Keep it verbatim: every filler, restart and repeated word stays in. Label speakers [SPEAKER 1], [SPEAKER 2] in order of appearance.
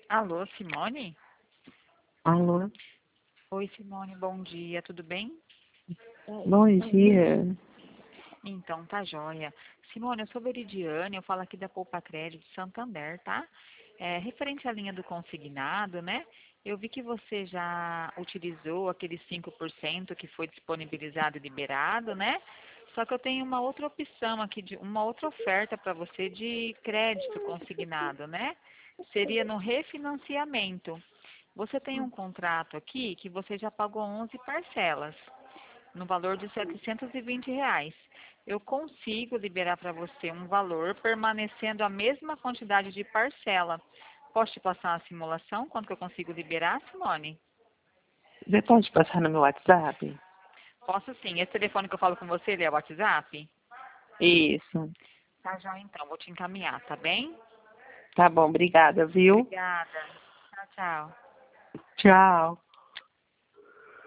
[SPEAKER 1] Alô, Simone?
[SPEAKER 2] Alô,
[SPEAKER 1] Oi, Simone, bom dia, tudo bem?
[SPEAKER 2] bom dia.
[SPEAKER 1] Então, tá joia. Simone, eu sou Veridiane, eu falo aqui da Poupa Crédito Santander, tá? É, referente à linha do consignado, né? Eu vi que você já utilizou aquele cinco por cento que foi disponibilizado e liberado, né? Só que eu tenho uma outra opção aqui, de uma outra oferta para você de crédito consignado, né? Seria no refinanciamento. Você tem um contrato aqui que você já pagou onze parcelas, no valor de setecentos e vinte reais. Eu consigo liberar para você um valor permanecendo a mesma quantidade de parcela. Posso te passar uma simulação? Quanto que eu consigo liberar, Simone?
[SPEAKER 2] Você pode passar no meu WhatsApp?
[SPEAKER 1] Posso sim. Esse telefone que eu falo com você, ele é o WhatsApp?
[SPEAKER 2] Isso.
[SPEAKER 1] Tá já então, vou te encaminhar, tá bem?
[SPEAKER 2] Tá bom, obrigada, viu?
[SPEAKER 1] Obrigada. Tchau, tchau.
[SPEAKER 2] Tchau.